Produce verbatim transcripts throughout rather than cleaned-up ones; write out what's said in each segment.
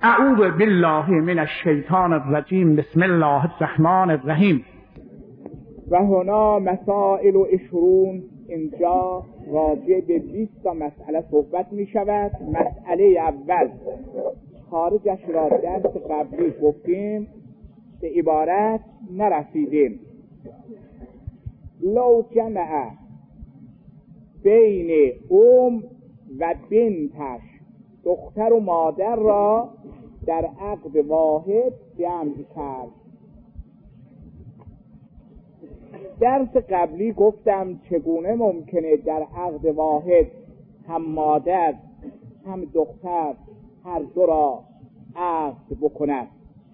اعوذ بالله من الشیطان الرجیم. بسم الله الرحمن الرحیم. و هنا مسائل و عشرون، اینجا راجع به بیست تا مسئله صحبت می شود. مسئله اول خارجش را درس قبلی گفتیم، به عبارت نرسیدیم. لو جمع بین ام و بنتش، دختر و مادر را در عقد واحد جمع کرد. درس قبلی گفتم چگونه ممکنه در عقد واحد هم مادر هم دختر هر دو را عقد بکنند.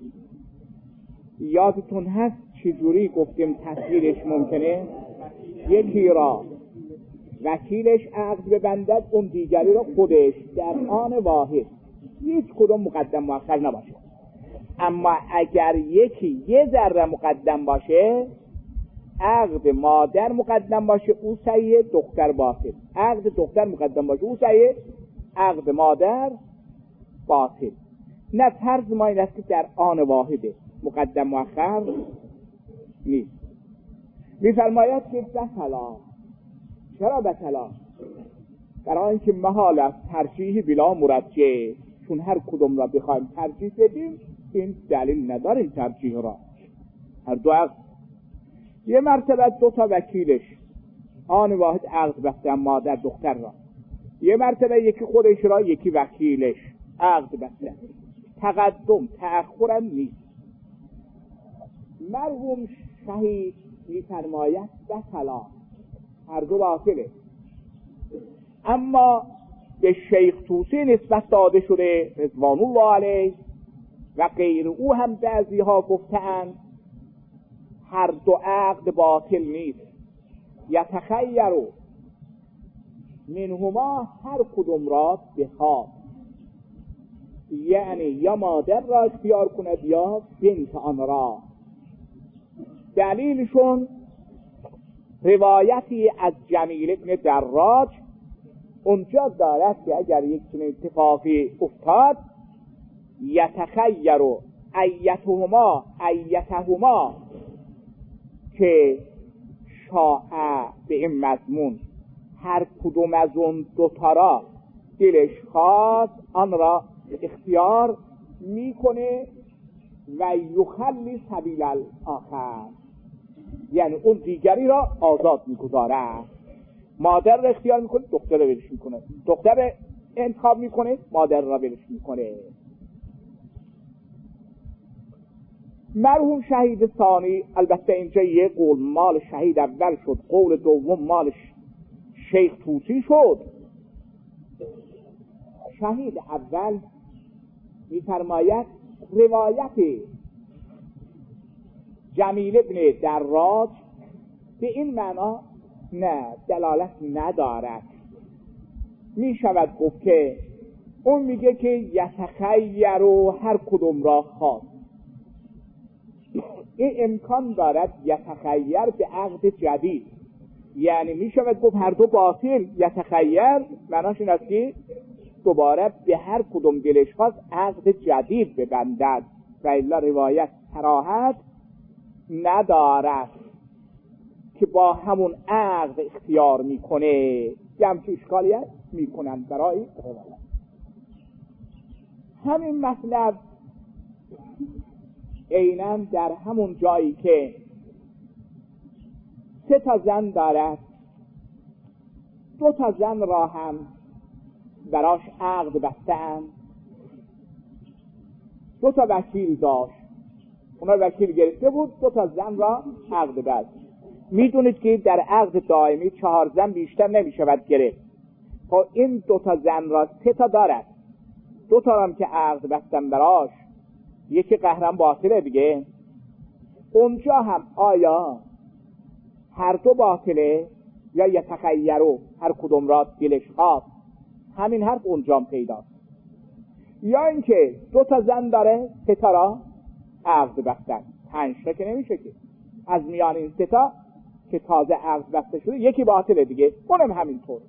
یادتون هست چجوری گفتیم تصویرش ممکنه؟ یکی را وکیلش عقد ببندد، اون دیگری را خودش، در آن واحد، هیچ کدوم مقدم مؤخر نباشه. اما اگر یکی یه ذره مقدم باشه، عقد مادر مقدم باشه او صحیح، دختر باطل. عقد دختر مقدم باشه او صحیح، عقد مادر باطل. نه، فرض ما این است که در آن واحده، مقدم مؤخر نیست. می‌فرماید که بطلا. چرا بطلا؟ برای اینکه محال است ترجیح بلا مرجح، چون هر کدوم را بخوایم ترجیح بدیم این دلیل نداره این ترجیح را. هر دو عقد، یه مرتبه دو تا وکیلش آن واحد عقد بستن، مادر دختر را. یه مرتبه یکی خودش را، یکی وکیلش عقد بستن. تقدم تأخرم نیست. مرحوم شهید می‌فرماید بطلا، هر دو باطله. اما به شیخ طوسی نسبت داده شده رضوان الله علیه و غیر او هم بعضی ها گفتند هر دو عقد باطل نیست. یتخیروا منهما، هر کدوم را بخواد، یعنی یا مادر را اختیار کند یا بنت آن را. دلیلشون روایتی از جمیل ابن دراج اونجا دارد که اگر یک چنین اتفاقی افتاد، یتخیر ایتهما ایتهما که شاء به این مضمون، هر کدوم از اون دوتا را دلش خواست آن را اختیار میکنه و یخلی سبیل الاخر، یعنی اون دیگری را آزاد میگذاره. مادر را اختیار میکنه، دختر را ولش میکنه. دختر انتخاب میکنه، مادر را ولش میکنه. مرحوم شهید ثانی، البته اینجا یه قول مال شهید اول شد، قول دوم مال شیخ طوسی شد. شهید اول میفرماید روایت جمیل ابن دراج به این معنا نه دلالت ندارد. می شود گفت که اون میگه که یتخیر و هر کدوم را خواست. این امکان دارد یتخیر به عقد جدید، یعنی می شود گفت هر دو باطل. یتخیر معناش این است که دوباره به هر کدوم دلش خواست عقد جدید ببندد و الا روایت صراحت ندارد که با همون عقد اختیار میکنه. یه همچه اشکالیت میکنن برای روایت. همین مطلب عیناً در همون جایی که سه تا زن دارد، دو تا زن را هم براش عقد بستن، دو تا وکیل داشت، اونا وکیل گرفته بود، دو تا زن را عقد بست. میدونید که در عقد دائمی چهار زن بیشتر نمیشود گرفت. خب این دو تا زن را سه تا دارد، دو تا هم که عقد بستن براش، یکی قهرم باطله دیگه. اونجا هم آیا هر دو باطله یا یتخیرو هر کدوم را دلش خواست؟ همین حرف اونجا هم پیداست. یا اینکه دو تا زن داره، سه تا را عقد بستن، پنج تا که نمیشه که. از میان این سه تا که تازه عقد بسته شده یکی باطله دیگه، اونم همینطور.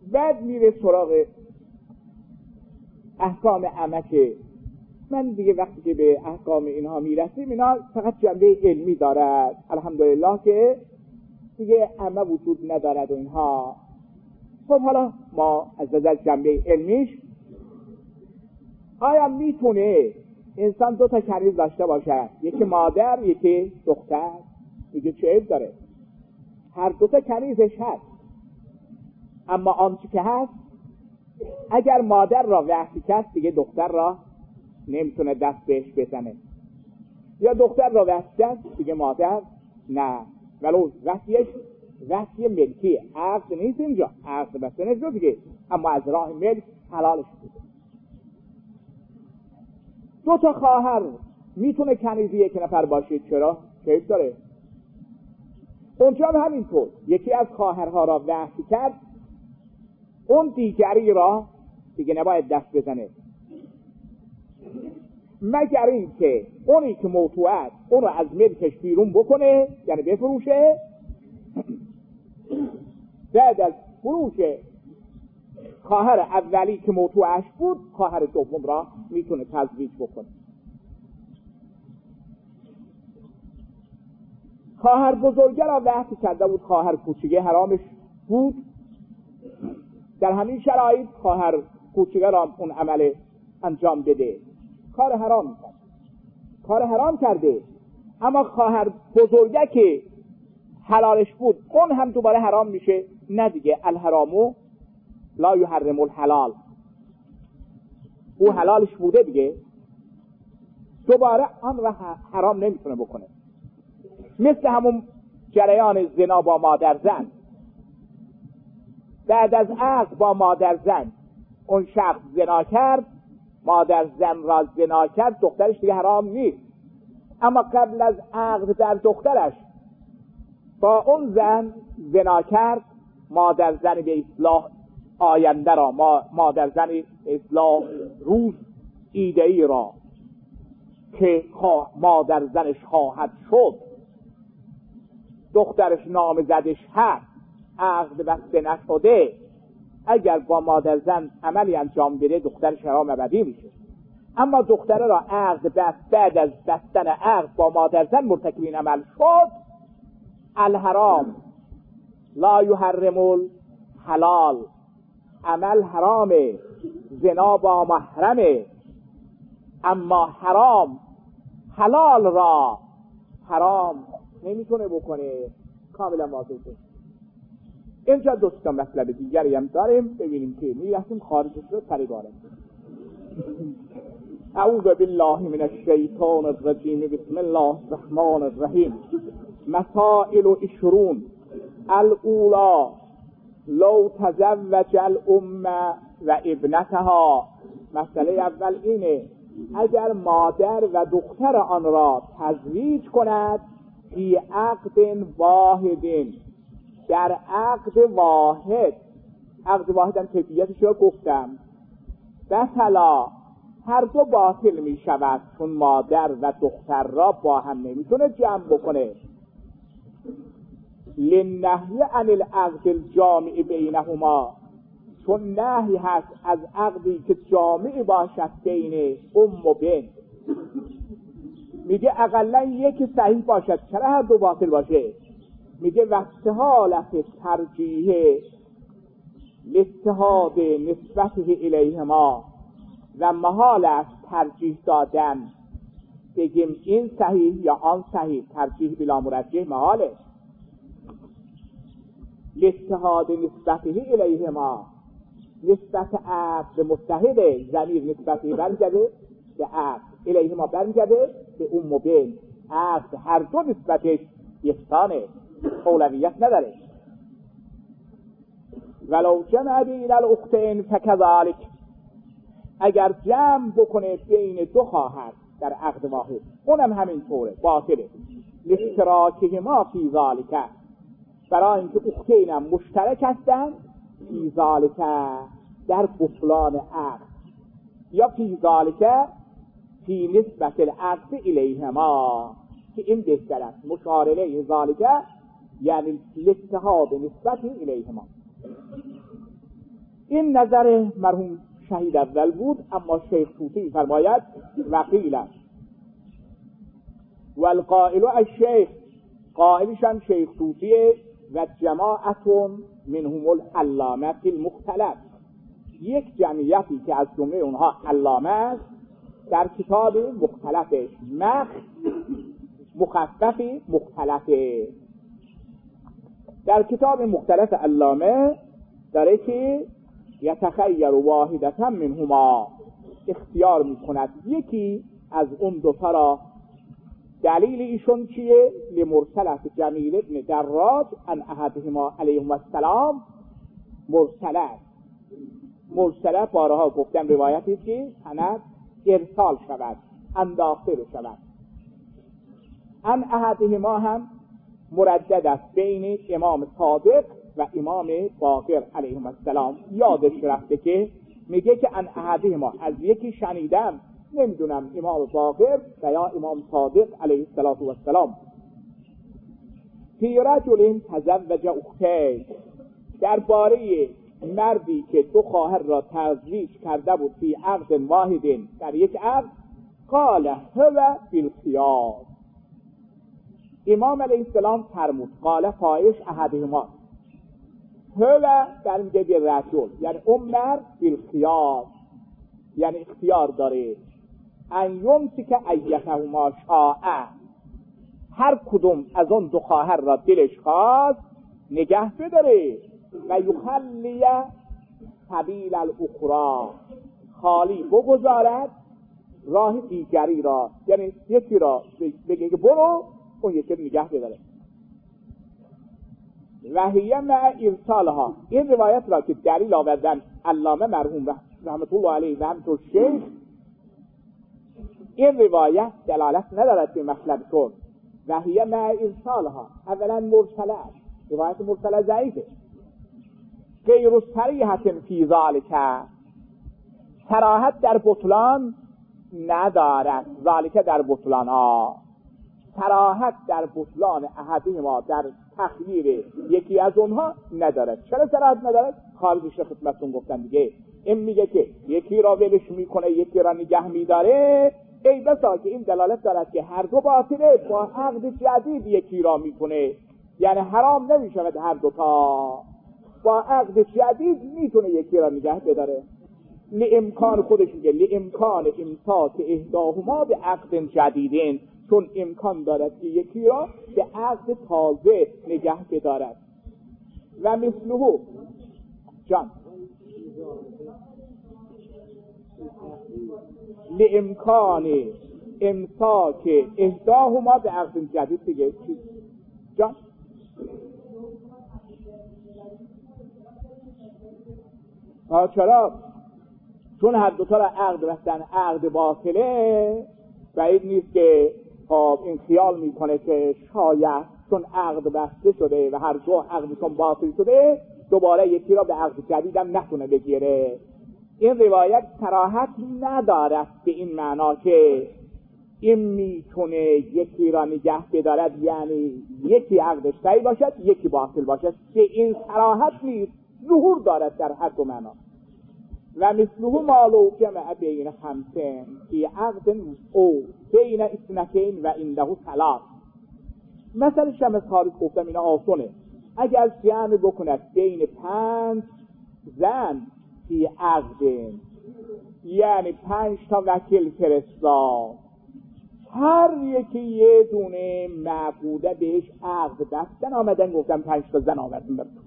بعد میره سراغ احکام عمه. من دیگه وقتی که به احکام اینها میرسیم، اینا فقط جنبه علمی دارد، الحمدلله که دیگه عمه وجود ندارد و اینها. خب حالا ما از نظر جنبه علمیش، آیا میتونه انسان دو تا کنیز داشته باشه، یکی مادر یکی دختر؟ میگه چه عیب داره؟ هر دو تا کنیزش هست، اما آنچه که هست اگر مادر را وحشی کرد دیگه دختر را نمیتونه دست بهش بزنه، یا دختر را وحشی کرد دیگه مادر نه، ولو وحشیش وحشی ملکی، عقد نیست اینجا، عقد بسته نیست دیگه، اما از راه ملک حلالش بود. دو تا خواهر میتونه کنیزی یک نفر باشید، چرا؟ چه داره؟ اونجا هم همینطور، یکی از خواهرها را وحشی کرد، اون دیگری را دیگه نباید دست بزنه، مگر این که اونی که موتوه است اون را از ملکش بیرون بکنه، یعنی بفروشه. بعد از فروش خواهر اولی که موتوهش بود، خواهر دوم را میتونه تزویج بکنه. خواهر بزرگه را وحشی کرده بود، خواهر کوچیکه حرامش بود، در همین شرایط خواهر کوچیکه را اون عمل انجام بده، کار حرام کرد، کار حرام کرده. اما خواهر بزرگه که حلالش بود، اون هم دوباره حرام میشه. نه دیگه، الحرامو لا یحرم الحلال، او حلالش بوده دیگه، دوباره آن را حرام نمیتونه بکنه. مثل همون جریان زنا با مادر زن، بعد از عقد با مادر زن اون شخص زنا کرد، مادر زن را زنا کرد، دخترش دیگه حرام نیست. اما قبل از عقد در دخترش با اون زن زنا کرد، مادر زن به اصلاح آینده را، مادر زن اصلاح روز ایده‌ای را که مادر زنش خواهد شد، دخترش نامزدش هست، عقد بسته نشده، اگر با مادر زن عملی انجام بده دخترش حرام ابدی میشه. اما دختره را عقد بست، بعد از بستن عقد با مادر زن مرتکب این عمل شد، الحرام لا یحرم الحلال، عمل حرامه، زنا با محرمه، اما حرام حلال را حرام نمیتونه بکنه. کاملا واضحه. اینجا دوستان مطلب دیگری هم داریم، ببینیم که میرسیم خارجش رو پریباره. اعوذ بالله من الشیطان الرجیم، بسم الله الرحمن الرحیم. مسائل عشرون. الاولا لو تزوج الام و ابنتها. مسئله اول اینه اگر مادر و دختر آن را تزویج کند، فی عقد واحد، در عقد واحد. عقد واحد هم کیفیتش رو گفتم. بطلا، هر دو باطل می شود، چون مادر و دختر را با هم نمیتونه جمع بکنه. لنهی عن العقد الجامع بینهما، چون نهی هست از عقدی که جامع باشد بین ام و بنت. میگه اقلا یکی صحیح باشد، چرا هر دو باطل باشه؟ میگه وقتحالت ترجیح لاتحاد نسبته الیهما، و محال است ترجیح دادن، بگیم این صحیح یا آن صحیح، ترجیح بلا مرجح محاله. لاتحاد نسبته الیهما، نسبت عقد متحده، ضمیر نسبتی برمیگرده به عقد، الیهما برمیگرده به ام و بنت. عقد هر دو نسبتش یکسانه، اولویت نداره. ولو جمع بین الاختین فکذالک، اگر جمع بکنه بین دو خواهر در عقد واحد، اونم همین طوره، باطله. لاشتراکهما فی ذالک، برای اینکه اختین هم مشترک هستن، فی ذالک در بطلان عقد، یا فی ذالک فی نسبت العقد الیهما، که این بهتر است. مشارله ذالک یعنی لاتحاد نسبت الیهما. این نظر مرحوم شهید اول بود. اما شیخ طوسی فرماید وقیل والقائل الشیخ، قائلش هم شیخ طوسیه و جماعتون منهم العلامه المختلف، یک جمعیتی که از جمله اونها علامه است در کتاب مختلفش مخ مخففی مختلفه. در کتاب مختلف علامه داره که یتخیر واحدتا منهما، اختیار میکند یکی از اون دوتا را. دلیل ایشون چیه؟ لمرسلت جمیل ابن دراج ان احدهما علیهم السلام مرسله. مرسله بارها گفتم روایتی که سند ارسال شود، انداخته شود. ان احدهما هم مردد است بین امام صادق و امام باقر علیهم السلام. یادش رفته که میگه که ان احدهما، از یکی شنیدم، نمیدونم امام باقر و یا امام صادق علیه السلام. فی رجل تزوج اختین، درباره مردی که دو خواهر را تزویج کرده بود فی عقد واحد، در یک عقد. قال هو بالخیار، امام علیه السلام فرمود قال فایش احدهما، هو در میگه به رجل، یعنی اون مرد بالخیار، یعنی اختیار داره ان یمسک ایتهما شاء، هر کدوم از اون دو خواهر را دلش خواست نگه بداره. و یخلی سبیل الاخرى، خالی بگذارد راه دیگری را، یعنی یکی را بگه برو، اون یکی نگه بداره. و هی مع ارسالها، این روایت را که دلیل آوردن علامه مرحوم رحمت الله علیه و همینطور شیخ، این روایت دلالت ندارد به مطلب طور. و هی مع ارسالها، اولا مرسله، روایت مرسله ضعیفه. غیر صریحة فی ذلک، صراحت در بطلان ندارد. ذالک در بطلان ها، صراحت در بطلان احدهما، در تخییر یکی از اونها ندارد. چرا صراحت ندارد؟ خارجش رو خدمتتون گفتم دیگه. این میگه که یکی را ولش میکنه یکی را نگه میداره، ای بسا که این دلالت دارد که هر دو باطله، با عقد جدید یکی را میکنه، یعنی حرام نمیشود هر دوتا، با عقد جدید میتونه یکی را نگه بداره. لامکان، خودش میگه لامکان امساک احداهما به عقد جدیدین، چون امکان دارد که یکی را به عقد تازه نگه بدارد. و مثله جان لامکان امساک احداهما به عقد جدید دیگه جان ها چرا؟ چون هر دوتا را عقد بستن، عقد باطله، بعید نیست که خب این خیال میکنه که شاید چون عقد بسته شده و هر دو عقدشون باطل شده دوباره یکی را به عقد جدیدم نتونه بگیره. این روایت صراحت ندارد به این معنا که این میتونه یکی را نگه بدارد، یعنی یکی عقدش صحیح باشد یکی باطل باشد، که این صراحت نیست، ظهور دارد در هر دو معنا. و مثله مالو جمع بین خمسین فی عقد او بین اثنتین و عنده ثلاث. مثلا شمس خارج گفتم اینا آسونه، اگر جمع بکند بین پنج زن فی عقد، یعنی پنج تا وکیل فرستاد، هر یکی یه دونه معقوده بهش عقد بستن، آمدن گفتم پنج تا زن آمدن برد.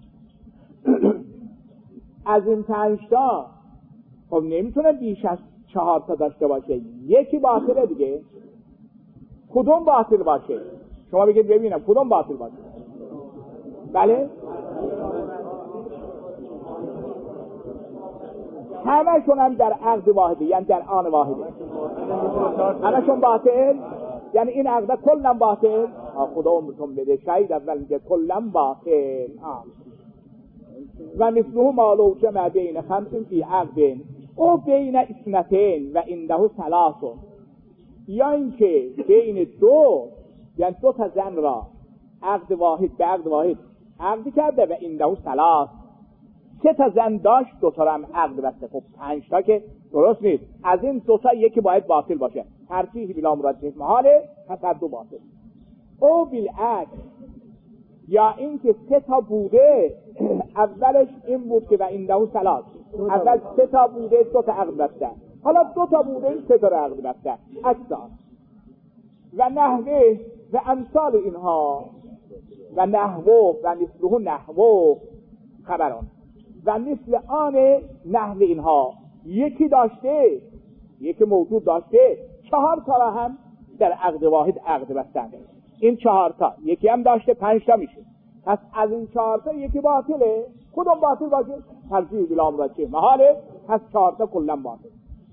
از این پنج تا خب نمیتونه بیش از چهار تا داشته باشه، یکی باطله دیگه. کدوم باطل باشه؟ شما بگید ببینم کدوم باطل باشه. بله همشون هم در عقد واحده، یعنی در آن واحده همشون باطل، یعنی این عقد کلن باطل. خدا عمرتون بده، شهید اول میگه کلن باطل. آه. و مثله مالو جمع بین خمسین فی عقد او بین اثنتین و عنده ثلاث، یا اینکه بین دو، یعنی دو تا زن را عقد واحد به عقد واحد عقد کرده و عنده ثلاث، سه تا زن داشت، دو تا هم عقد بسته. خب پنج تا که درست نیست. از این دو تا یکی باید باطل باشه. ترجیح بلا مرجح محاله، پس هر دو باطل. او بالعکس، یا این که سه تا بوده، اولش این بود که و عنده ثلاث، اول سه تا بوده، دو تا عقد بسته، حالا دو تا بوده، سه تا عقد بسته. اکثر و نحوه و امثال اینها و نحوه و مثله نحوه خبران و مثل آن نحو اینها، یکی داشته، یکی موجود داشته، چهار تا هم در عقد واحد عقد بستن. این چهار تا یکی هم داشته، پنج تا میشه. پس از این چهار تا یکی باطله. کدوم باطل باشه؟ ترجیح بلا مرجح محاله، پس چهار تا کلا باطل.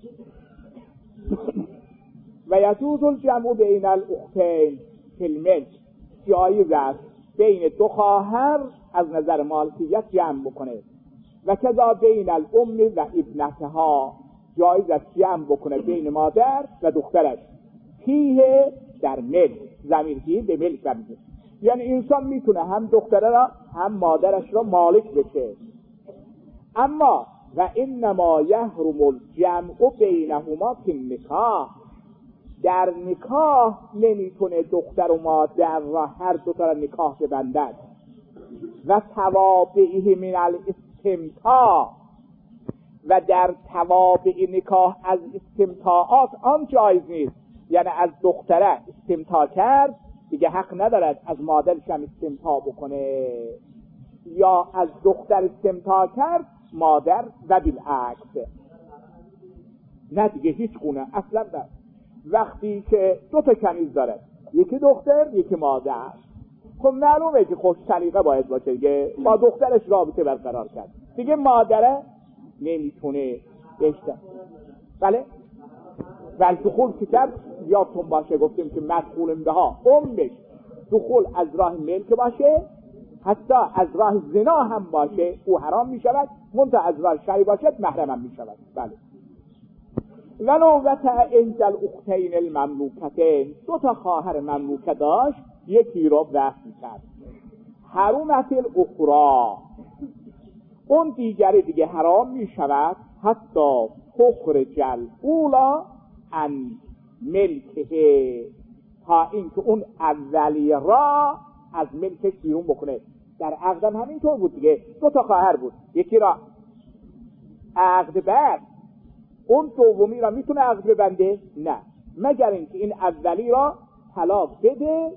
و یجوز الجمع بین الاختین فی الملک، جایز است بین دو خواهر از نظر مالکیت جمع بکنه. و کذا بین الام و ابنتها، جایز است جمع بکنه بین مادر و دخترش. فیه در ملک، ضمیر فیه به ملک برمیگرده. یعنی انسان میتونه هم دختره را هم مادرش را مالک بشه. اما و انما یحرم الجمع بینهما فی النکاح، در نکاح نمیتونه دختر و مادر را هر دو تا نکاح ببندد. و توابعه من الاستمتاع، و در توابع نکاح از استمتاعات آن جایز نیست. یعنی از دختره استمتاع کرد دیگه حق ندارد از مادرش هم استمتاع بکنه، یا از دختر استمتاع کرد مادر و بالعکس. نه دیگه هیچ گونه اصلا نه. وقتی که دو تا کنیز داره، یکی دختر یکی مادر، خب معلومه که خوش سلیقه باید باشه دیگه، با دخترش رابطه برقرار کرد، دیگه مادره نمیتونه بشته. بله ولی دخول که کرد یادتون باشه گفتیم که مدخول به ها امش دخول از راه ملک باشه، حتی از راه زنا هم باشه او حرام می شود، منتها از راه شرعی باشد محرم هم می شود. بله. ولو وطع احدی الاختین المملوکتین، دو تا خواهر مملوکه داشت، یکی رو وصل کرد، حرمت الاخرى، اون دیگری دیگه حرام می شود، حتی تخرج الاولی عن ملکه، تا اینکه اون اولی را از ملکش بیرون بکنه. در عقدم همینطور بود دیگه، دو تا خواهر بود، یکی را عقد بست، اون دومی را میتونه عقد ببنده؟ نه، مگر اینکه این اولی را طلاق بده.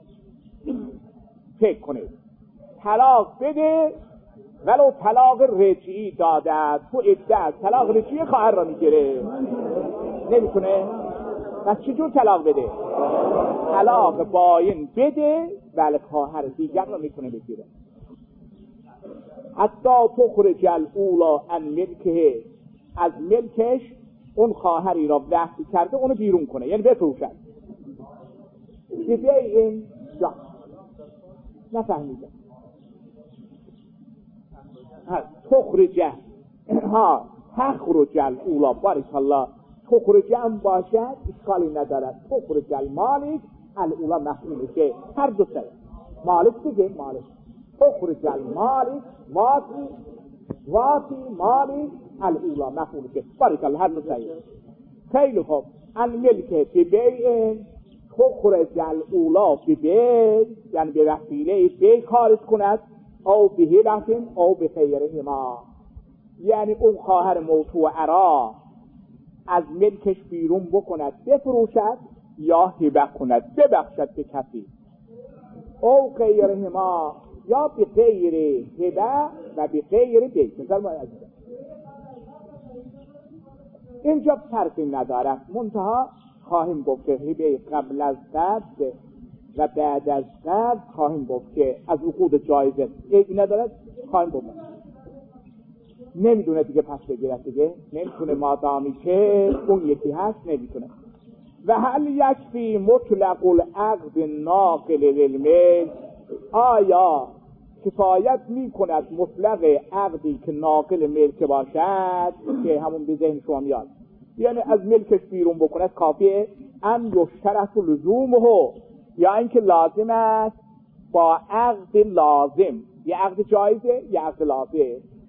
فکر کنه طلاق بده، ولو طلاق رجعی داده، تو عده طلاق رجعی خواهر را میگیره، نمیتونه. پس چجور طلاق بده؟ طلاق باین بده، بله خواهر دیگر را میتونه بگیره. حتی تخرج الاولی عن ملکه، از ملکش اون خواهری را وحشی کرده اونو بیرون کنه، یعنی بفروشد. دیگه این جا نفهمیده. تخرجه ها تخرج الاولی، بارک الله، تخرجه هم باشد اشکالی ندارد. تخرج المالک الاولی مفعولشه، هر دو سر مالک دیگه مالک. تخرج المالک واتی واتی مالک الاولی مفعولشه، بارک الله، هر دو سر. خیلی خوب. الملک ببیع، تخرج الاولی ببیع، یعنی به وسیله بی خارج کند، او به هبتن او به خیرهما، یعنی اون خواهر موتوعه را از ملکش بیرون بکند، بفروشد یا هبه کند، ببخشد به کسی، او خیرهما، یا به غیر هبه و به غیر بیع. اینجا فرقی ندارد، منتها خواهیم گفت که هبه قبل از قبض و بعد از قبض خواهیم گفت که از عقود جایزه این ندارد، خواهیم گفت نمیدونه دیگه، پس بگیرد دیگه نمیتونه، مادامی که اون یکی هست نمیتونه. و هل یکفی مطلق العقد ناقل للملک، آیا کفایت میکند مطلق عقدی که ناقل ملک باشد، که همون به ذهن شما میاد، یعنی از ملکش بیرون بکند کافیه؟ ام یشترط لزومه، یا اینکه لازم است با عقد لازم، یه عقد جایزه یه عقد لازمه،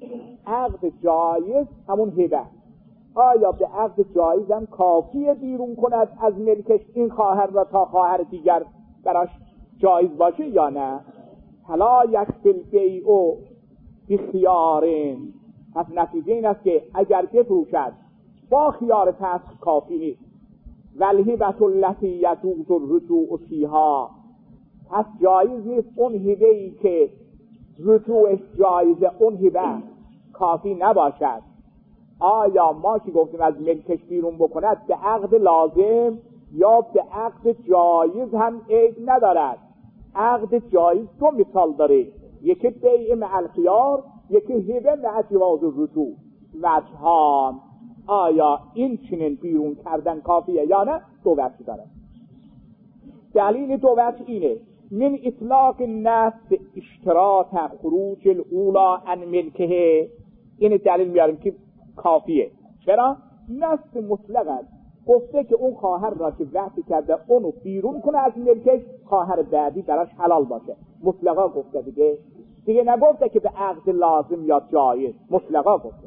عقد جایز همون هبه. آیا به عقد جایز هم کافیه بیرون کند از ملکش این خواهر را تا خواهر دیگر براش جایز باشه یا نه؟ فلا یکفی البیع بخیارین. پس نتیجه این است که اگر بفروشد با خیار فسخ کافی نیست. والهبة التي یجوز الرجوع فیها. پس جایز نیست اون هبه‌ای که رجوعش جایزه، اون هبه کافی نباشد. آیا ما که گفتیم از ملکش بیرون بکند به عقد لازم یا به عقد جایز هم عیب ندارد؟ عقد جایز دو مثال داره، یکی بیع مع الخیار، یکی هبه مع جواز الرجوع. وجهان، آیا این چنین بیرون کردن کافیه یا نه؟ دو وجه داره. دلیل دو وجه اینه: من اطلاق النص اشتراط خروج الاولا عن ملکه. این دلیل میاریم که کافیه. چرا؟ نص مطلق است، گفته که اون خواهر را که وقتی کرده اونو بیرون کنه از ملکش، خواهر بعدی براش حلال باشه. مطلقا گفته دیگه دیگه نگفته که به عقد لازم یا جایز، مطلقا گفته.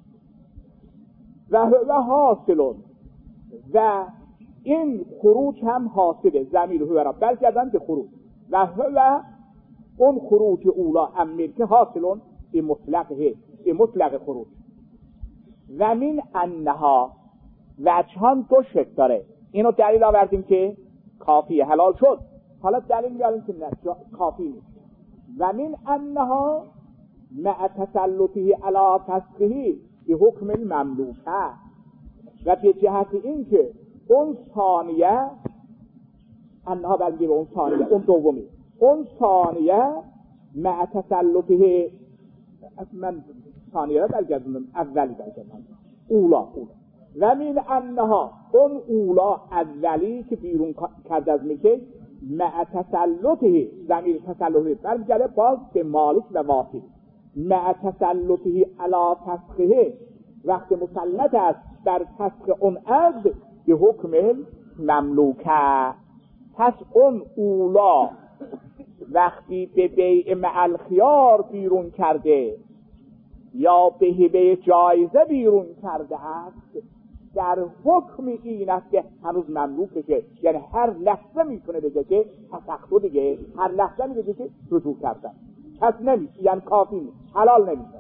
و و حاصلون، و این خروج هم حاصله. ضمیر هو را برگردن به خروج. و و اون خروج اولا هم ملکه حاصلون این مطلقه، این مطلق خروج. و من انها، وجهان دو شکل داره. اینو دلیل آوردیم که کافیه، حلال شد. حالا دلیل میاریم که نه کافی نیست. و من انها مع تسلطه علی فسخه به حکم المملوکه. و به جهت این که اون ثانیه، انها بلگی به اون ثانیه، اون دومی، اون ثانیه مع تسلطه، من ثانیه را برگردونم، اولی برگردونم، اولا اولا و من انها، اون اولا اولی که بیرون کرده از ملکه، مع تسلطه، ضمیر تسلطه برگرده باز به مالک و واحد، مع تسلطه علی فسخه، وقت مسلط است در فسخ اون عقد به حکم مملوکه. پس اون اولا وقتی به بیع مع الخیار بیرون کرده یا به هبه جایزه بیرون کرده است، در حکم این است که هنوز مملوکشه. یعنی هر لحظه میتونه بگه که فسخت دیگه، هر لحظه میگه که رجوع کردن. پس نمیشه، یعنی کافی نیست، حلال نمیشه.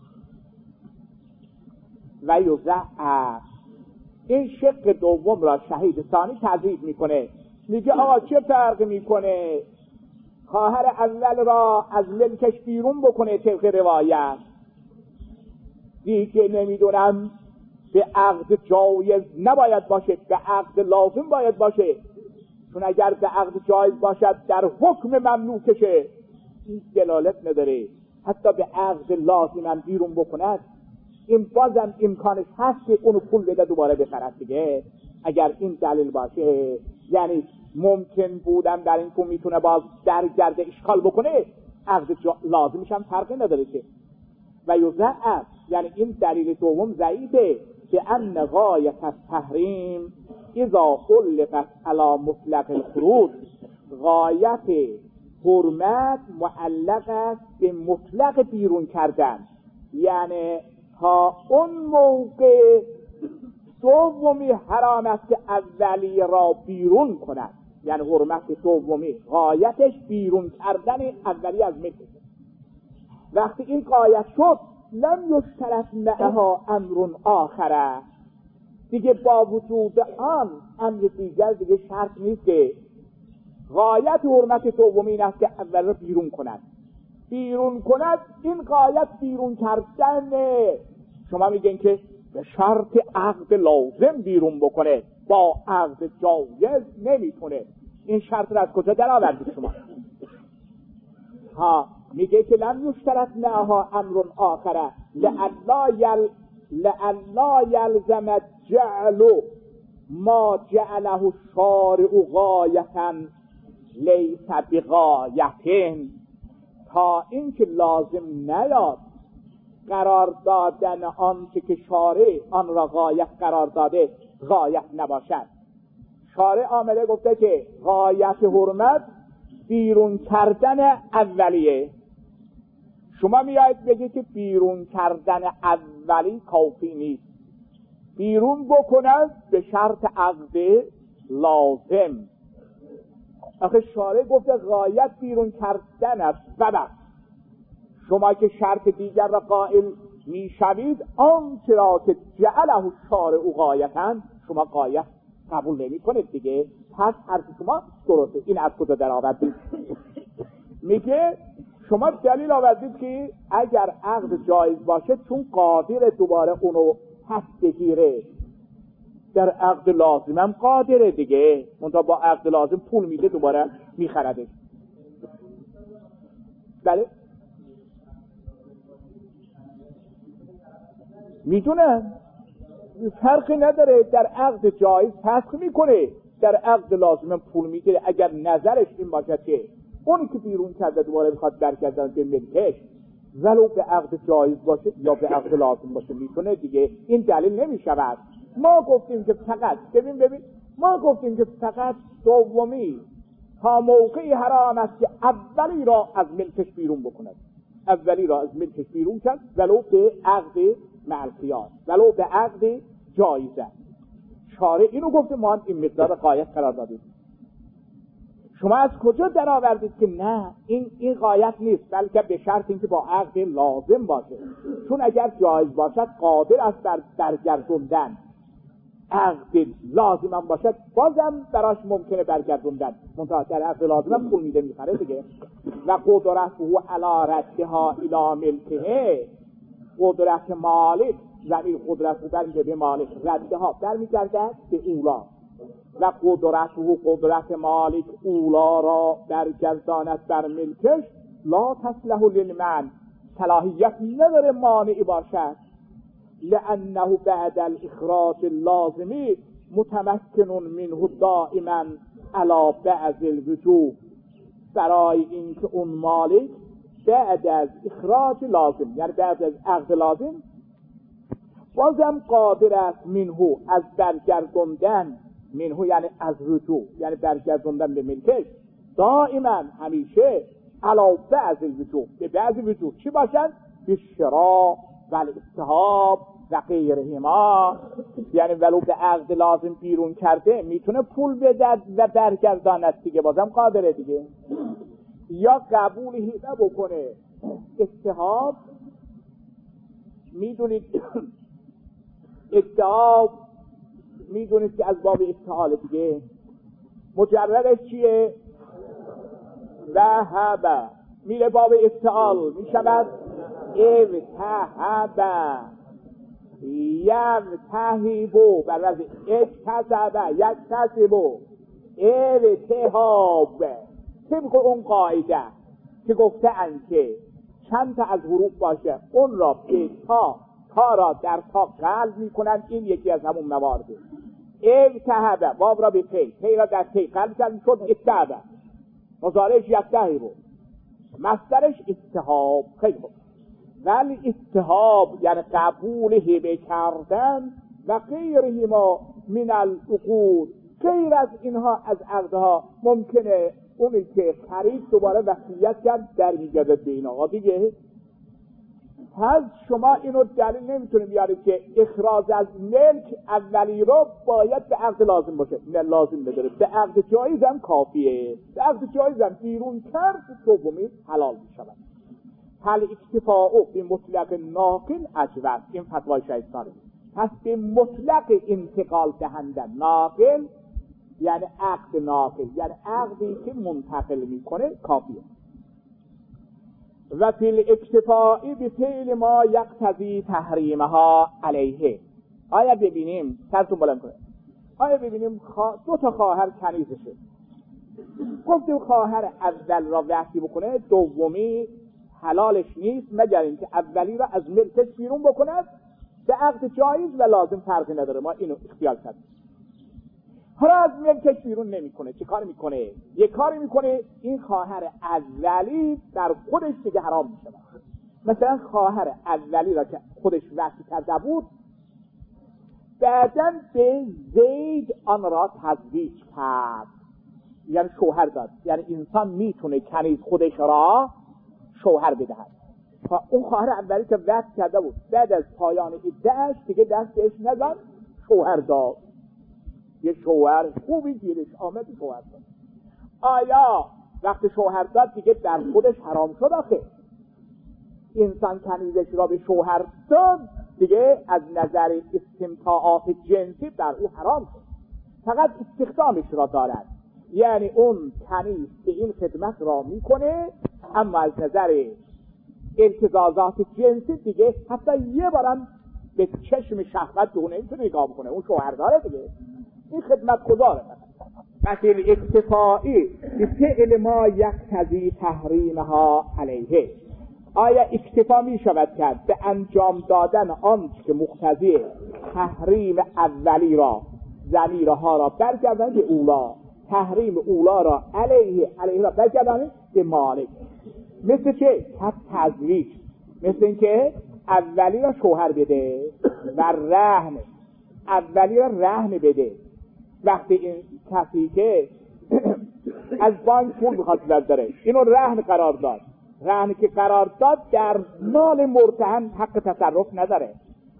و یوزع، این شق دوم را شهید ثانی تضعیف میکنه، میگه آقا چه فرق میکنه خواهر اول را از ملکش بیرون بکنه طبق روایت، دیگه نمیدونم به عقد جایز نباید باشه، به عقد لازم باید باشه. چون اگر به عقد جایز باشد در حکم مملوکشه، این دلالت نداره. حتی به عقد لازم هم بیرون بکند، این بازم امکانش هست که اونو پول بده دوباره بخرد دیگه، اگر این دلیل باشه. یعنی ممکن بودن در این که میتونه باز درگرده اشکال بکنه، عقد لازمش هم فرقی نداره که. و یوزع، یعنی این دلیل دوم ضعیفه، که ان غایت التحریم اذا علقت علی مطلق الخروج. غایت حرمت معلق است به مطلق بیرون کردن، یعنی تا اون موقع دومی حرام است که اولی را بیرون کند. یعنی حرمت دومی غایتش بیرون کردن اولی از ملک. وقتی این غایت شد، لم یشترط معها امر آخره، دیگه با وجود آن امر دیگر دیگه شرط نیست که غایت حرمت دومی این است که اول را بیرون کند. بیرون کند، این غایت بیرون کردن. شما میگین که به شرط عقد لازم بیرون بکنه، با عقد جایز نمیتونه. این شرط را از کجا در آوردید شما؟ ها میگه که لم یشترط معها امر آخره لئلا یل لئلا یلزم جعل ما جعله الشارع غایة لیس بغایة، تا اینکه لازم نیاد قرار دادن آن که شارع آن را غایت قرار داده غایت نباشد. شارع آمده گفته که غایت حرمت بیرون کردن اولیه، شما میایید بگید که بیرون کردن اولی کافی نیست، بیرون بکند به شرط عقد لازم. آخه شارع گفته غایت بیرون کردن است. ببخ شما که شرط دیگر را قائل میشوید، آنچه را که جعله شارع غایتاً شما غایت قبول نمی کنید دیگه. پس حرف شما درسته. این از کجا در آوردید؟ میگه شما دلیل آوردید که اگر عقد جایز باشه چون قادر دوباره اونو پس بگیره، در عقد لازم هم قادره دیگه، منتها با عقد لازم پول میده دوباره میخرده. بله میدونم فرقی نداره، در عقد جایز فسخ میکنه، در عقد لازم هم پول میگیره. اگر نظرش این باشه که اونی که بیرون کرده دوباره میخواد برگردن به ملکش، ولو به عقد جایز باشه یا به عقد لازم باشه میتونه دیگه، این دلیل نمیشود. ما گفتیم که فقط ببین ببین ما گفتیم که فقط دومی تا موقعی حرام است که اولی را از ملکش بیرون بکند، اولی را از ملکش بیرون کرد ولو به عقد ملکیات، ولو به عقد جایزه. شارع اینو گفته، ما هم این مقدار غایت قرار دادیم. شما از کجا در آوردید که نه این این غایت نیست، بلکه به شرط اینکه با عقد لازم باشه؟ چون اگر جایز باشد قادر است بر برگردوندن، عقد لازم هم باشد بازم براش ممکنه برگردوندن، منتها در عقد لازم هم پول میده میخره دیگه. و قدرته علی ردها الی ملکه، قدرت مالک، زمین قدرت رو برمیگه به مالک، ردها برمیگرده به اولا. و قدرت و قدرت مالک اولا را برگرداند بر ملکش، لا تصلح للمن، صلاحیت نداره مانعی باشد، لانه بعد الاخراج اللازمی متمکن منه دائما علی بعض الوجوه، برای اینکه اون مالک بعد از اخراج لازم، یعنی بعد از عقد لازم، بازم قادر است منه از برگردوندن، منه یعنی از رجوع، یعنی برگردوندن به ملکش، دائما همیشه علی بعض الوجوه، به بعض وجوه. چی باشن؟ به شراء و الاستحاب و غیرهما، یعنی ولو به عقد لازم بیرون کرده میتونه پول بده و برگرداند دیگه، بازم قادره دیگه. یا قبول هیبه بکنه، استحاب میدونید استحاب میدونید که از باب استحال دیگه، مجردش چیه؟ وهبه میره باب استحال میشود ابتهبه یبتهبو، بر وزن اکتسبه یکتسبو ابتهاب، طبق اون قاعده که گفته اند که چند تا از حروف باشه اون را به تا تا را در تا قلب میکنن، این یکی از همون موارده. ابتهبه باب را به پی، پی را در پی قلب کرد شد ابتهبه، مضارعش یبتهبو، مصدرش استحاب. خیلی خوب. ولی استحاب یعنی قبول هبه کردن و غیره ما من العقود، غیر از اینها از عقدها ممکنه اونی که خرید دوباره وصیت کرد در میگردد به اینا دیگه. پس شما اینو دلیل نمیتونه بیارید که اخراج از ملک اولی رو باید به عقد لازم باشه، نه لازم نداره، به عقد جایز هم کافیه، به عقد جایز هم بیرون کرد دومی حلال میشود. حل اکتفاء به مطلق ناقل اجوز، این فتوای شایستانه. پس به مطلق انتقال دهنده، ناقل یعنی عقد ناقل، یعنی عقدی که منتقل میکنه کافیه. و فی الاکتفاء بفعل ما یقتضی تحریمها علیه. آیا ببینیم سرتون بلند کنه، آیا ببینیم خوا... دو تا خواهر کنیزشه، گفتیم خواهر اول را وحشی بکنه، دومی حلالش نیست مگر اینکه اولی را از ملکش بیرون بکند، به عقد جایز و لازم فرقی نداره، ما اینو اختیار کردیم. حالا از ملکش بیرون نمیکنه، چه کار میکنه؟ یک کاری میکنه این خواهر اولی در خودش دیگه حرام میشه. مثلا خواهر اولی را که خودش وحشی کرده بود، بعداً به زید آن را تزویج کرد، یعنی شوهر داد. یعنی انسان میتونه کنیز خودش را شوهر بدهد. اون خواهر اولی که وقت کرده بود بعد از پایان عده‌اش دیگه دست بهش نزد، شوهر داد. یه شوهر خوبی گیرش آمد شوهر داد. آیا وقتی شوهر داد دیگه در خودش حرام شد؟ آخه انسان کنیزش را به شوهر داد دیگه از نظر استمتاعات جنسی در او حرام شد، فقط استخدامش را دارد. یعنی اون کنیز که این خدمت را میکنه اما از نظر امتزازات جنسی دیگه حتی یه بارم به چشم شهوت به اون نمیتونه نگاه بکنه، اون شوهر داره دیگه، این خدمت گذاره. مثل اکتفائی به فعل ما یقتضی تحریمها علیه، آیا اکتفا می شود کرد به انجام دادن آنچه که مقتضی تحریم اولی را، ضمیرها را برگردن به اولا، تحریم اولا را علیه، علیه را برگردن به مالک. مثل چه؟ که تزویج، مثل اینکه اولی را شوهر بده و رهن، اولی را رهن بده. وقتی این کسی که از بانک پول میخواد برداره اینو رهن قرار داد، رهن که قرار داد در مال مرتهن حق تصرف نداره،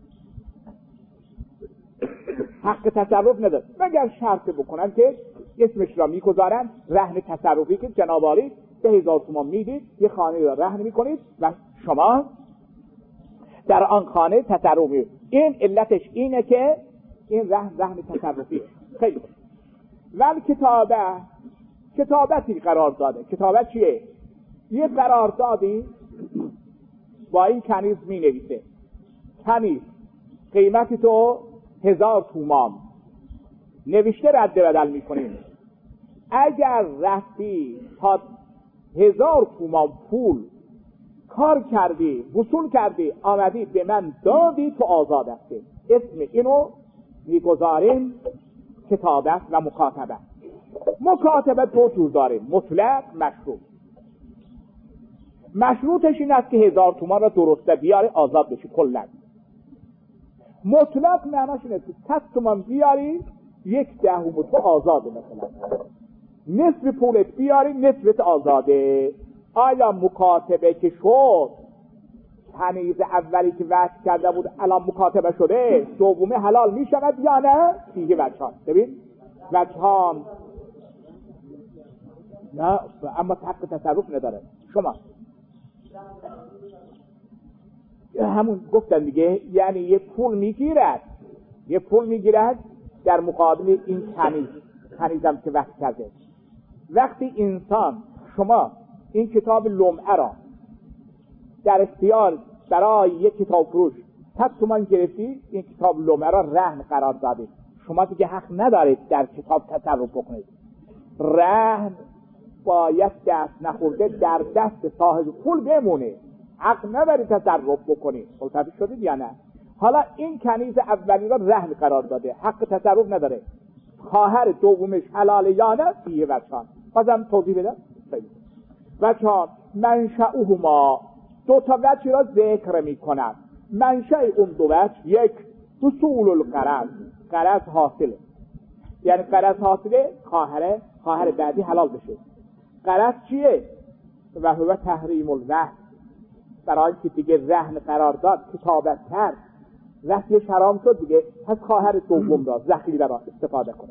حق تصرف نداره مگر شرط بکنن که اسمش را میگذارن رهن تصرفی که جناب عالی به هزار تومان میدید یه خانه را رهن میکنید و شما در آن خانه تصرف میدید. این علتش اینه که این رهن رهن تصرفی. خیلی ولی کتابه کتابتی قرار داده. کتابت چیه؟ یه قراردادی با این کنیز می نویسه، کنیز قیمتی تو هزار تومان نوشته رد بدل می کنیم، اگر رفتی تا هزار تومان پول کار کردی وصول کردی آمدی به من دادی تو آزاد هستی. اسم اینو میگذاریم کتابت و مکاتبه. مکاتبه دو جور داریم، مطلق، مشروط. مشروطش این است که هزار تومان را درسته بیاری آزاد بشی کلا. مطلق معناش اینه که صد تومان بیاری یک دهم تو آزاده، مثلا نصف پولت بیاری نصفت آزاده. آیا مکاتبه که شد کنیز اولی که وصل کرده بود الان مکاتبه شده دومی حلال می شود یا نه؟ دیگه وجهان ببین وجهان نه، اما حق تصرف نداره. شما همون گفتن دیگه، یعنی یه پول میگیرد یه پول میگیرد در مقابل این کنیز کنیزم که وقت کرده. وقتی انسان شما این کتاب لمعه را در اختیار برای یک کتاب فروش صد تومان گرفتی، این کتاب لمعه را رهن قرار دادید، شما دیگه حق ندارید در کتاب تصرف بکنید. رهن باید دست نخورده در دست صاحب پول بمونه، حق ندارید تصرف بکنید. ملتفت شدید یا نه؟ حالا این کنیز اولی را رهن قرار داده، حق تصرف نداره. خواهر دومش حلال یا نه؟ فیه وجهان. بازم توضیح بدم. وجهان منشأهما، دو تا وجه را ذکر می کنم. منشأ اون دو وجه، یک حصول القرض، قرض حاصله، یعنی قرض حاصله خواهر خواهر بعدی حلال بشه. قرض چیه؟ و هو تحریم الوهن، برای که دیگه رهن قرار داد کتابت کرد وقتیش حرام شد دیگه، پس خواهر دوم را ذخیره را استفاده کنه.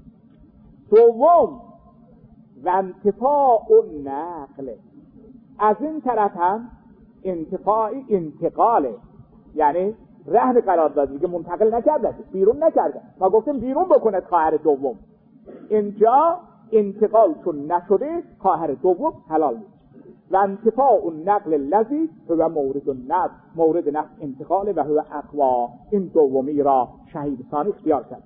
دوم و انتفاع النقل، از این طرف هم انتفاع انتقاله، یعنی رهن قرار داد دیگه منتقل نکرده، بیرون نکرده. ما گفتیم بیرون بکنه خواهر دوم، اینجا انتقال چون نشده خواهر دوم حلال نیست. و انتفاع النقل الذی هو مورد النقل، مورد نقل انتقاله و هو اقوا، این دومی را شهید ثانی اختیار کرد.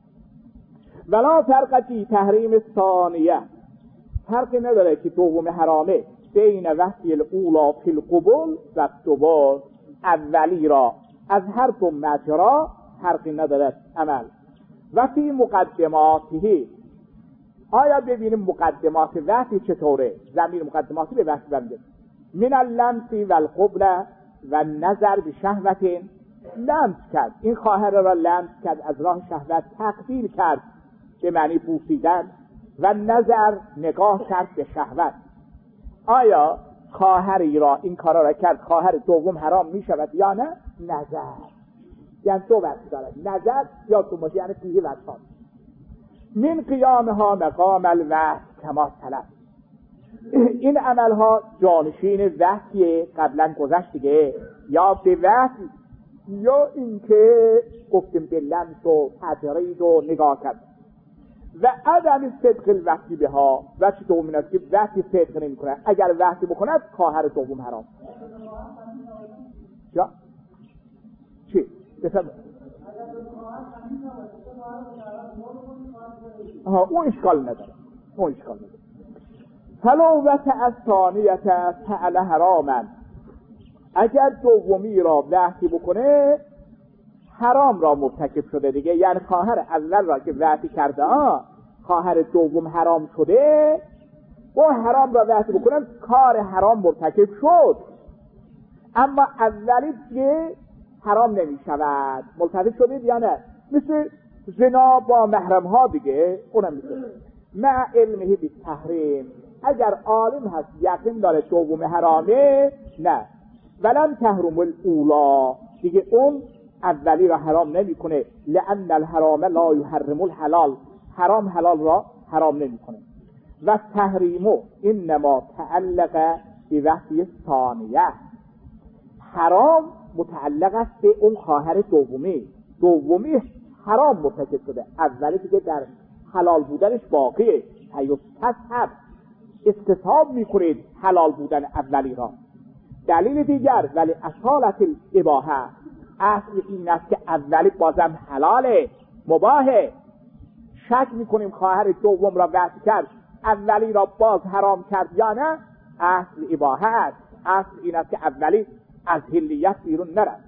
ولا فرق فی تحریم ثانیه، فرقی نداره که دوم حرامه بین وحی الاولا فی القبول و دوبار اولی را از هر دو مجرا فرقی نداره عمل. و فی مقدماتی، آیا ببینیم مقدمات وحی چطوره؟ زمین مقدماتی به وحی بنده من اللمس و القبل و نظر به شهوت، لمس کرد این خواهر را لمس کرد از راه شهوت، تقبیل کرد به معنی بوسیدن، و نظر نگاه کرد به شهوت. آیا خواهری را این کارا را کرد خواهر دوم حرام می شود یا نه؟ نظر، یعنی دو وجه دارد، نظر یا تو باشه، یعنی فیه وجه ها. من قیامها مقام الوحی کما سلف. این عملها جانشین وحی قبلا گذشت دیگه، یا به وحی یا اینکه گفتیم به لمس و تجرید و نگاه کرد. و عدم صدق الوحی به ها و چی دوم این است که وحی صدق نمی کند. اگر وحی بکند خواهر دوم حرام. یا چی؟ بفرمایید. آها اون اشکال نداره، اون اشکال نداره. فلوت از ثانیت فعل حراما، اگر دومی را وحی بکنه حرام را مرتکب شده دیگه، یعنی خواهر اول را که وحی کرده ها خواهر دوم حرام شده، و حرام را وحی بکنه کار حرام مرتکب شد، اما اولی که حرام نمی شود. ملتفت شدید یا نه؟ مثل زنا با محرم ها دیگه، اونم مثل مع علمه بی تحریم، اگر عالم هست یقین داره دوم حرامه نه، ولن تحرم الاولا، دیگه اون اولی را حرام نمی کنه، لأن الحرام لا يحرم الحلال، حرام حلال را حرام نمی کنه. و تحریمو انما تعلق به وحی ثانیه، حرام متعلق است به اون خواهر دومی، دومی حرام مرتکب شده، اولی دیگه در حلال بودنش باقیه، حیث استصحاب میکنید حلال بودن اولی را. دلیل دیگر ولی اصالت الاباحه، اصل این است که اولی بازم حلاله، مباهه. شک میکنیم خواهر دوم را وحی کرد اولی را باز حرام کرد یا نه؟ اصل اباحه است، اصل این است که اولی از حلیت بیرون نرد.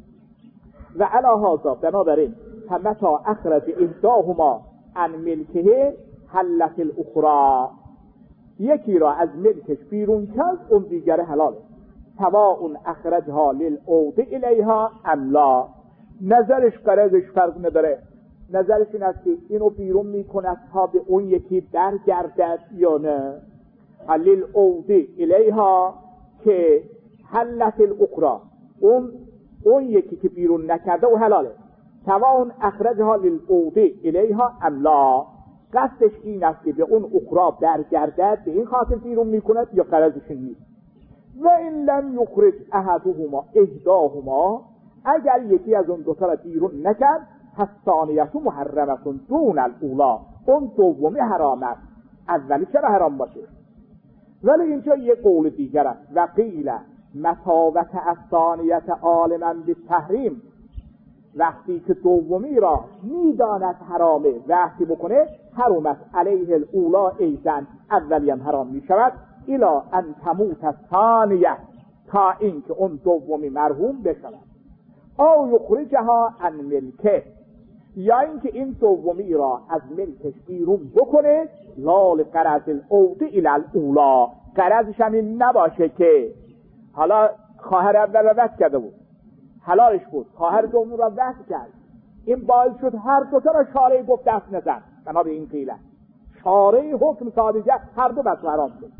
و علی هذا بنابراین فمتا اخرج احداهما عن ملکه حلت الاخرى، یکی را از ملکش بیرون کرد اون دیگر حلاله، سواء اخرجها للعود الیها ام لا، نظرش قرضش فرق نداره، نظرش این است که اینو بیرون میکند تا به اون یکی برگردد یا نه. للعود الیها که حلت الاخرى، اون اون یکی که بیرون نکرده و حلاله، سواء اخرجها للعود الیها ام لا، قصدش این است که به اون اخرى برگردد، به این خاطر بیرون میکند یا قرضش نیست. و این لم یخرج احدهما احداهما، اگر یکی از اون دوتا را بیرون نکرد، پس ثانیت محرمتون دون الاولا، اون دومی حرام است، اولی چرا حرام باشه؟ ولی اینجا یه قول دیگر است، و قیل متاوت از ثانیت عالما بالتحریم، وقتی که دومی را میداند حرامه وحی بکنه، حرمت علیه الاولا ایزن، اولی هم حرام میشود، الا ان تموت الثانیه، تا اینکه اون دومی مرحوم بشود، او یخرجها عن ملکه، یا اینکه این دومی را از ملکش بیرون بکنه، لال قرض العود الی الاولا، قرضش هم این نباشه که حالا خواهر اول را وحی کرده بود حلالش بود، خواهر دوم را وحی کرد، این باعث شد هر دو تا را شارع گفت دست نزن، بنا به این قیله شارع حکم صادقه هر دو بس حرام شد.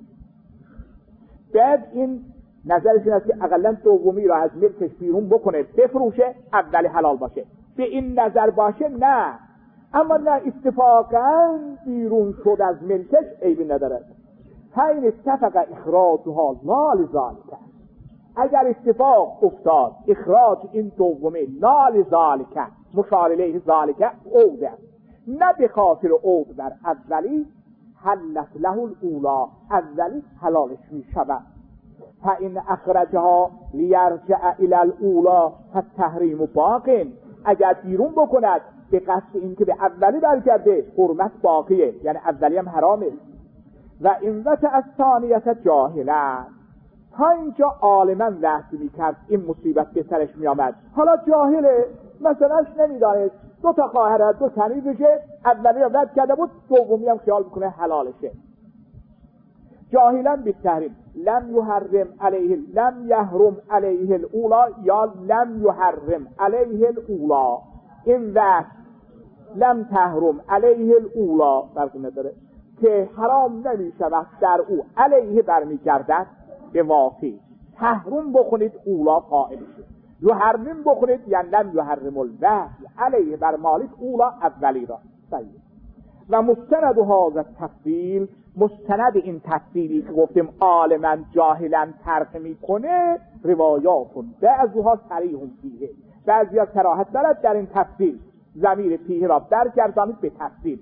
بعد این نظرش این است که اقلا دومی را از ملکش بیرون بکنه بفروشه، اولی حلال باشه. به این نظر باشه نه، اما نه اتفاقا بیرون شد از ملکش عیبی نداره. فین اتفق اخراجها لا لذالک، اگر اتفاق افتاد اخراج این دومی لا لذالک، مشار الیه ذالک عود، نه به خاطر عود بر اولی، حلت له الاولا، اولی حلالش می شود. فإن اخرجها لیرجع الی الاولا فالتحریم باق، اگر بیرون بکند به قصد این که به اولی برگرده، حرمت باقیه، یعنی اولی هم حرامه. و این وقت از ثانیت جاهلن، تا اینجا عالما وحی میکرد این مصیبت به سرش میامد، حالا جاهله، مثلا نمیدانست دو تا خواهر دو کنیزشه، اولی را رد کرده بود، دومی هم خیال میکنه حلالشه. جاهلا بالتحریم، لم یحرم علیه لم یحرم علیه الاولا یا لم یحرم علیه الاولا، این وقت لم تحرم علیه الاولا فرق نداره که حرام نمی شود در او علیه برمی گردد، به واقع تحریم بخونید اولا فاعل شه، یحرم بخونید یعنی لم یحرم الوحی علیه بر مالک اولا اولی را. صحیح. و مستند هذا التفصیل، مستند این تفصیلی که گفتیم عالما جاهلا ترک میکنه، روایاتون بعضوها صریح فیه، بعضی ها صراحت دارد در این تفصیل، ضمیر فیه را برگردانید به تفصیل.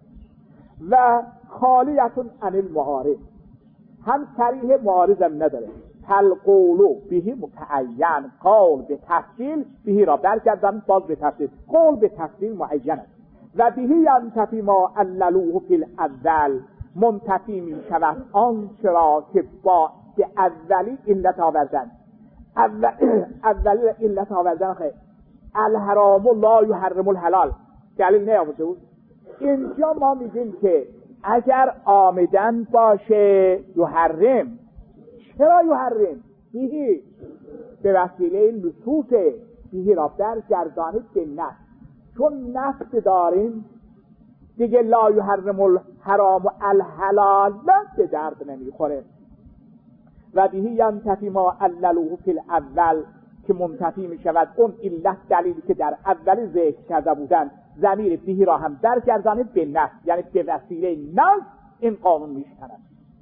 و خالیتون عن المعارض، هم صریح معارضم نداره، فالقول به متعین، قول به تفصیل بهی را برگردانید باز به تفصیل، قول به تفصیل معین است. و بهی ینتفی ما عللوه فی الاول، منتفی می شود آن چرا که با به اولی علت آوردن، اولی علت آوردن خیلی الحرام لا یحرم الحلال دلیل نیامده بود. اینجا ما میگیم که اگر آمدن باشه یحرم، چرا یحرم؟ بهی به وسیله لطوف بهی را برگردانید به نفس، چون نفس داریم دیگه لا یحرم الحرام و الحلال به درد نمیخوره. و بهی ینتفی ما عللوه فی الاول، که منتفی می شود اون علت دلیلی که در اولی ذکر کرده بودن، ضمیر بهی را هم برگردانید به نفس، یعنی به وسیله نفس این قانون می شود.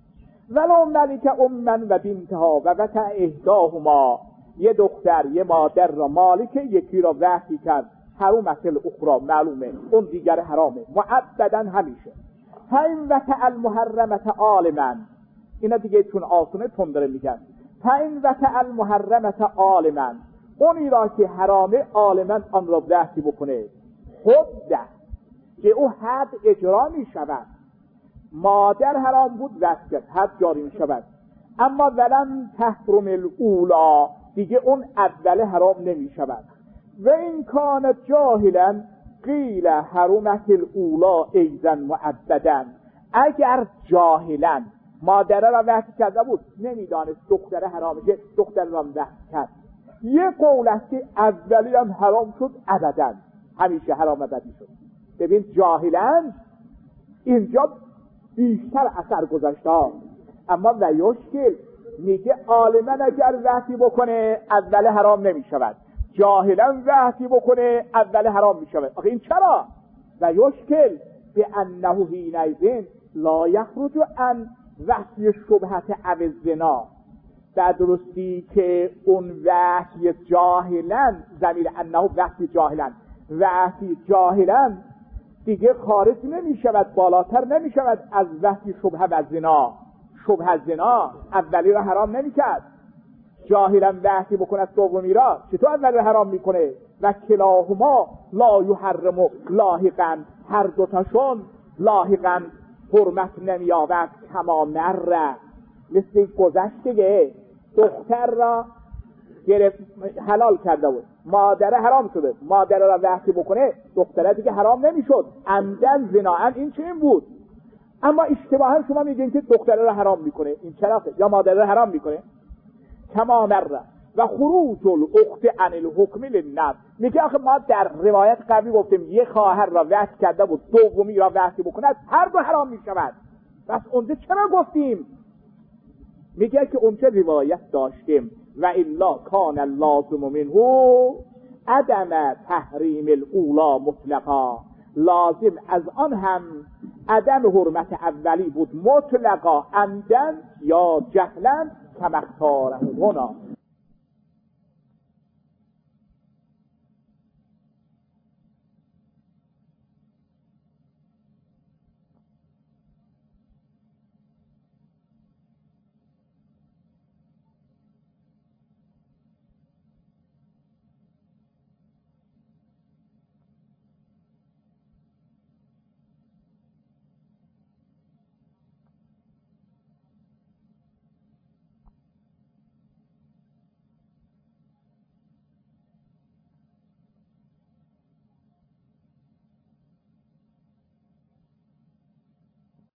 ولو ملک امن و بنتها و وتع احداهما، یه دختر یه مادر را مالک یکی را وحی کرد، حروم اصل اخرى معلومه، اون دیگر حرامه معبدا همیشه. فاین وتع المحرمت عالما، اینا دیگه چون آسونه تون داره میگن، فاین وتع المحرمت عالما، اونی را که حرامه عالما آن را وحی بکنه، خود ده که او حد اجرا می شود. مادر حرام بود وحی کرد، حد جاری می شود. اما ولن تحرم الاولا، دیگه اون اول حرام نمی شود. و این کانت جاهلا قیل حرمت الاولا ایضا معبدا، اگر جاهلا مادره را وحی کرده بود نمیدانست دختره حرامه، که دختر را وحی کرد، یه قول است که اولی هم حرام شد ابدا، همیشه حرام ابدی شد. ببین جاهلا اینجا بیشتر اثر گذاشته، اما و یشکل میگه عالما اگر وحی بکنه اول حرام نمی شود، جاهلا وحی بکنه اول حرام می شود. آخه این چرا؟ و یشکل به انه حینئذ لا یخرج عن وحی شبهت او الزنا، در درستی که اون وحی جاهلا، ضمیر انه وحی جاهلا، وحی جاهلا دیگه خارج نمی شود، بالاتر نمی شود از وحی شبهه و زنا. شبهه زنا اولی را حرام نمی کرد، جاهلا وحی بکنه دومی را چطور اولی را حرام میکنه؟ و کلاهما لا یحرم لاحقا، هر دوتاشون لاحقا حرمت نمی آورد کما مره، مثل گذشت دیگه دختر را گرفت حلال کرده بود، مادر حرام شده، مادر را وحی بکنه دختره دیگه حرام نمیشد، عمدن زناعن این چه این بود. اما اشتباها شما میگین که دختره را حرام میکنه، این چرا؟ یا مادر را حرام میکنه کما مره. و خروج الاخت عن الحکم للنفس، میگه آخه ما در روایت قبلی گفتیم یه خواهر را وحی کرده بود دومی را وحی بکنه هر دو حرام میشود، بس اونجا چرا گفتیم؟ میگه که اونجا روایت داشتیم و الا کان اللازم منه عدم تحریم الاولا مطلقا، لازم از آن هم عدم حرمت اولی بود مطلقا، عمدن یا جهلا کما اختاره هنا.